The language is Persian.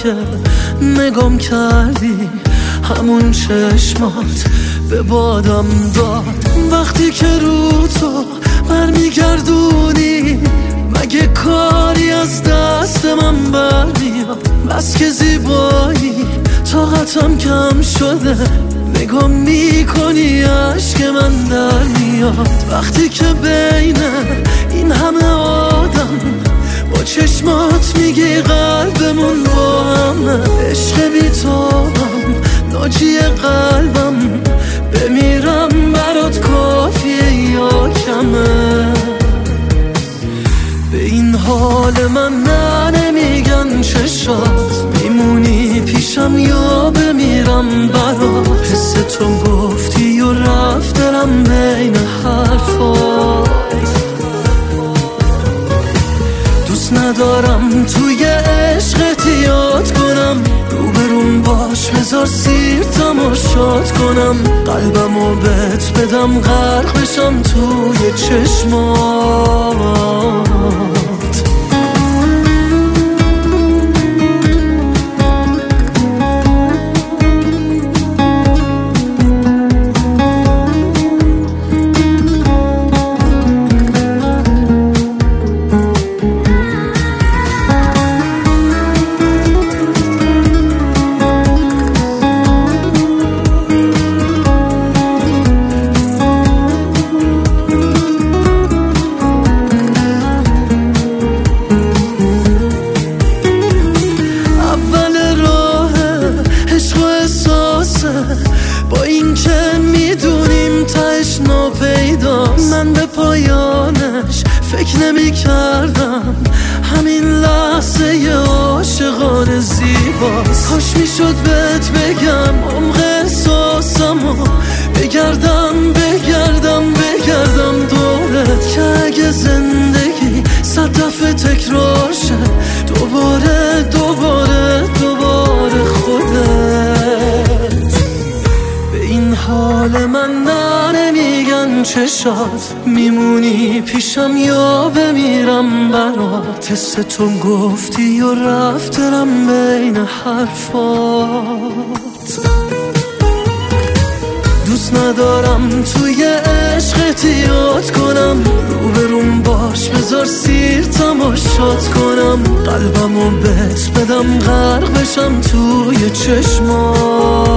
که نگام کردی همون چشمات به بادم داد. وقتی که رو تو برمیگردونی مگه کاری از دست من برمیاد؟ بس که زیبایی طاقتم کم شده، نگاه میکنی عشق من در میاد. وقتی که بین این همه آدم با چشمات میگی قلبمون با همه، عشق بیتابم ناجی قلبم، بمیرم برات کافیه یا کمه؟ به این حال من نه نمیگن چشات، میمونی پیشم یا بمیرم برات. حس تو گفتی و رفت دلم بین حرفات. دوست ندارم توی عشقت یاد کنم، روبروم باش بذار سیر تماشات کنم، قلبمو بهت بدم غرق بشم توی چشمات. با این که میدونیم تهش ناپیداست، من به پایانش فکر نمی کردم، همین لحظه عاشقانه زیباست. کاش میشد بهت بگم عمق احساسمو، بگردم دورت، که اگه زندگی 100 دفعه تکرار شه، دوباره خودت. به این حال من نه نمیگن چشات، میمونی پیشم یا بمیرم برات. حس تو گفتی و رفت دلم بین حرفات. دوست ندارم توی عشقت یاد کنم، روبروم باش بذار سیر تماشات کنم، قلبمو بهت بدم غرق بشم توی چشمات.